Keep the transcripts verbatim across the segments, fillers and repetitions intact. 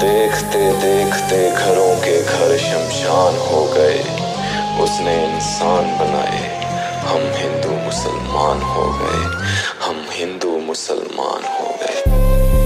देखते देखते घरों के घर शमशान हो गए। उसने इंसान बनाए, हम हिंदू मुसलमान हो गए, हम हिंदू मुसलमान हो गए।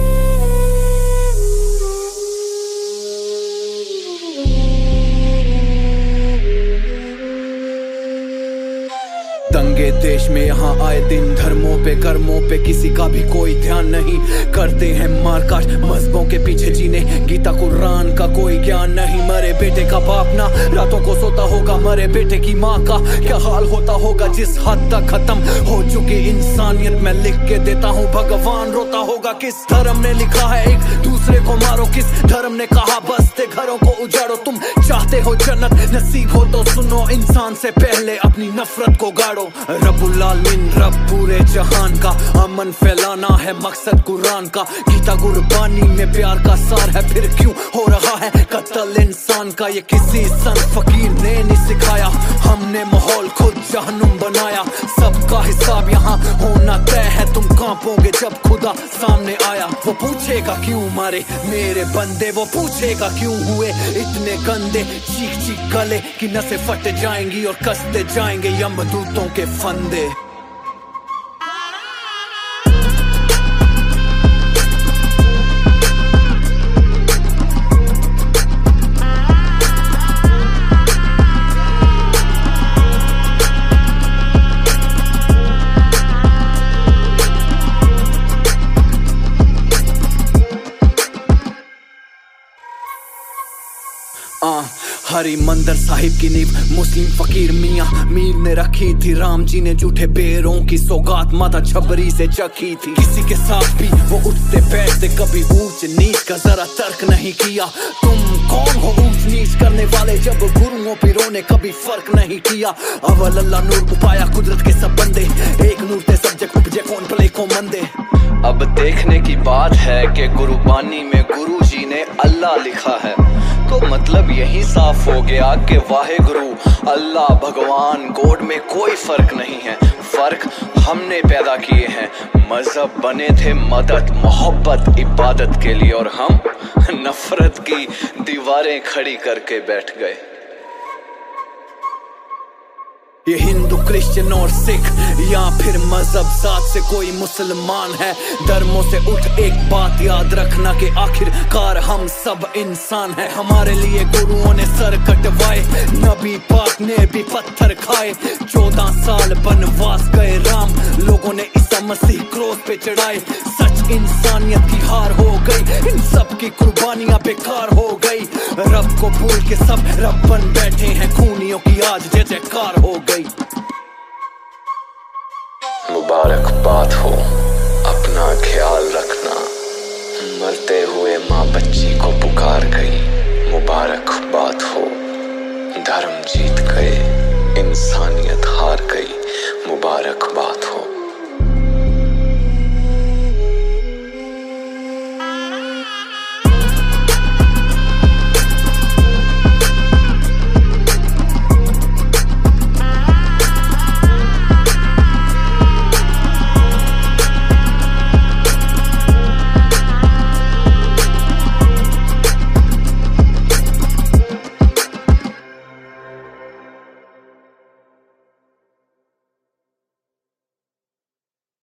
दंगे देश में यहाँ आए दिन, धर्मों पे कर्मों पे किसी का भी कोई ध्यान नहीं। करते हैं मारकाट मजहबों के पीछे जीने, गीता कुरान का कोई ज्ञान नहीं। मरे बेटे का बाप ना रातों को सोता होगा, मरे बेटे की माँ का क्या हाल होता होगा। जिस हद तक खत्म हो चुकी इंसानियत मैं लिख के देता हूँ, भगवान रोता होगा। किस धर्म ने लिखा है एक दूसरे को मारो, किस धर्म ने कहा बसते घरों को उजाड़ो। तुम चाहते हो जन्नत नसीब हो तो सुनो, इंसान से पहले अपनी नफरत को गाड़ो। रब्बुल आलमीन रब पूरे जहान का, अमन फैलाना है मकसद कुरान का। गीता गुरबानी में प्यार का सार है, फिर क्यों हो रहा है कत्ल इंसान का। ये किसी संत फकीर ने नहीं सिखाया, हमने माहौल खुद जहन्नुम बनाया। सबका हिसाब यहाँ होना तय है, तुम कांपोगे जब खुदा सामने आया। वो पूछेगा क्यों मारे मेरे बंदे, वो पूछेगा क्यों हुए इतने गंदे। चीख चीख गले की नसें फट जाएंगी और कसते जाएंगे यमदूतों के फंदे। आ, हरी मंदिर साहिब की नींव मुस्लिम फकीर मियाँ मीर ने रखी थी। राम जी ने झूठे बेरों की सौगात माता छबरी से चखी थी। किसी के साथ भी वो उठते बैठते, कभी ऊंच नीच का जरा तर्क नहीं किया। तुम कौन हो ऊंच नीच करने वाले, जब गुरुओं पीरों ने कभी फर्क नहीं किया। अवल अल्लाह नूर उपाया कुदरत के सब बंदे, एक नूर ते सब्जेक्ट उपजे कौन भले को मंदे। अब देखने की बात है कि गुरुबानी में गुरु जी ने अल्लाह लिखा है, तो मतलब यही साफ हो गया कि वाहे गुरु अल्लाह भगवान गॉड में कोई फर्क नहीं है। फर्क हमने पैदा किए हैं। मजहब बने थे मदद मोहब्बत इबादत के लिए, और हम नफरत की दीवारें खड़ी करके बैठ गए। ये हिंदू क्रिश्चियन और सिख या फिर मजहब जात से कोई मुसलमान है, धर्मों से उठ एक बात याद रखना कि आखिरकार हम सब इंसान हैं। हमारे लिए गुरुओं ने सर कटवाए, नबी पाक ने भी पत्थर खाए। चौदह साल बनवास गए राम, लोगों ने ईसा मसीह क्रोस पे चढ़ाए। सच इंसानियत की हार हो गई, इन सब की कुर्बानियां बेकार हो गई। रब को भूल के सब रब बन बैठे हैं, खूनियों की आज जय जयकार हो गई। मुबारकबाद हो, अपना ख्याल रखना। मरते हुए माँ बच्ची को पुकार गई, मुबारकबाद हो। धर्म जीत गए, इंसानियत हार गई, मुबारकबाद हो।